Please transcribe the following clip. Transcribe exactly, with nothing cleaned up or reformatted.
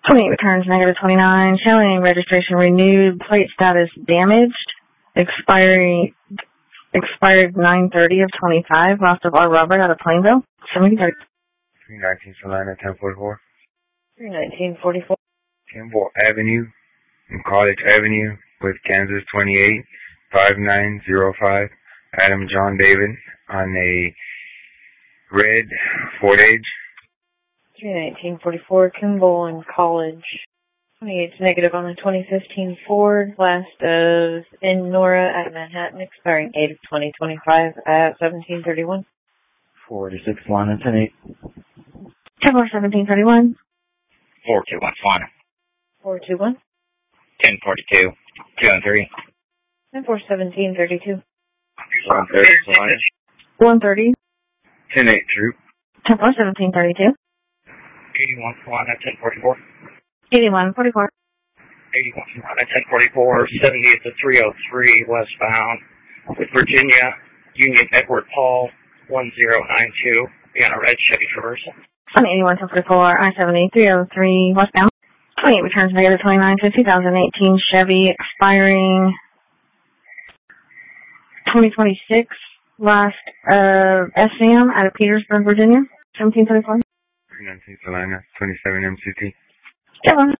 twenty-eight returns negative twenty-nine, showing registration renewed, plate status damaged, expiring, expired nine thirty of twenty-five, lost of R. Robert out of Plainville, seventeen thirty. three nineteen Salina, ten forty-four. three nineteen forty-four. Campbell Avenue, and College Avenue, with Kansas twenty-eight, five nine zero five, Adam John David, on a red Ford Edge. three nineteen forty-four, Kimball and College. twenty-eight negative on the twenty fifteen Ford, last of in Nora at Manhattan, expiring eight of twenty twenty-five at seventeen thirty-one. forty-six Salina, ten eight. ten four seventeen thirty-one. four two one Salina. four two one. ten forty-two, two and three. ten four seventeen thirty-two. one thirty Salina. one thirty. ten eight Troop. ten four seventeen thirty-two. eighty-one Salina, ten forty-four. eighty-one forty-four. eighty-one Salina, ten forty-four, seventy at the three oh three westbound with Virginia, Union Edward Paul, one zero nine two, be on a red Chevy Traverse. On eighty-one ten forty-four, I seventy, three oh three westbound. twenty-eight returns negative twenty-nine to two thousand eighteen Chevy, expiring twenty twenty-six, last of S M out of Petersburg, Virginia, seventeen thirty-four. three nineteen Salina, twenty-seven M C T. Yeah.